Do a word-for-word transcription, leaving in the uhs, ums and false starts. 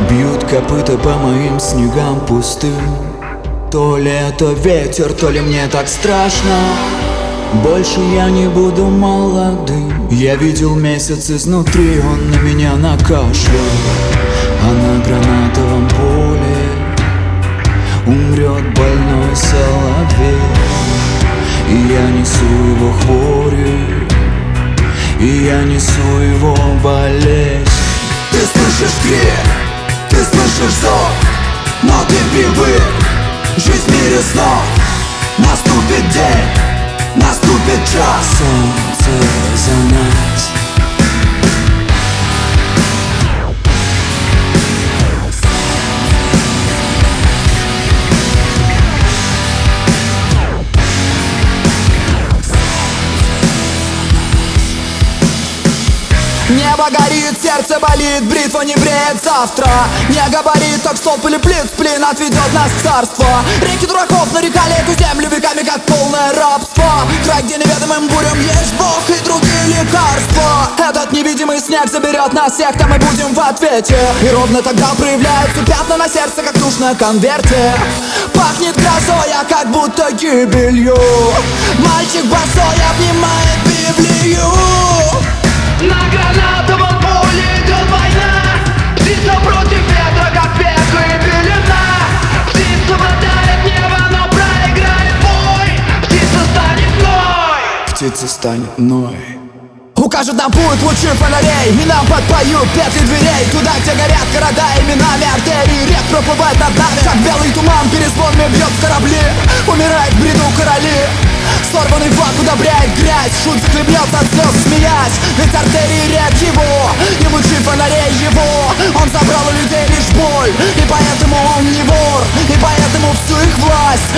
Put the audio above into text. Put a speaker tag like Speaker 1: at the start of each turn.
Speaker 1: Бьют копыта по моим снегам пустым. То ли это ветер, то ли мне так страшно. Больше я не буду молодым. Я видел месяц изнутри, он на меня накашлял. А на гранатовом поле умрет больной соловей. И я несу его хворью, и я несу его болезнь. Ты слышишь крик, ты слышишь зов, но ты привык. Жизнь в мире снов. Наступит день, наступит час. Солнце за нас.
Speaker 2: Небо горит, сердце болит, бритва не бреет завтра. Не габарит, так столб или плит, сплин отведет нас в царство. Реки дураков нарекали эту землю веками как полное рабство. Край, где неведомым бурям есть Бог и другие лекарства. Этот невидимый снег заберет нас всех, там мы будем в ответе. И ровно тогда проявляются пятна на сердце, как тушь на конверте. Пахнет грозой, а как будто гибелью. Мальчик босой обнимает Библию.
Speaker 3: На гранатовом поле идет война. Птица против ветра, как пекло и пелена. Птица бодает небо, но проиграет бой. Птица станет мной.
Speaker 1: Птица станет мной.
Speaker 2: Укажут нам путь лучи фонарей, и нам подпоют петли дверей. Туда, где горят города именами артерий. Рек проплывает над нами, как белый туман перезвонами бьет в корабли. Умирает в бреду короли. Сорванный флаг удобряет грязь. Шут захлебнется от слез, смеясь. Ведь артерии рек его, и лучи фонарей его. Он забрал у людей лишь боль, и поэтому он не вор. И поэтому всю их власть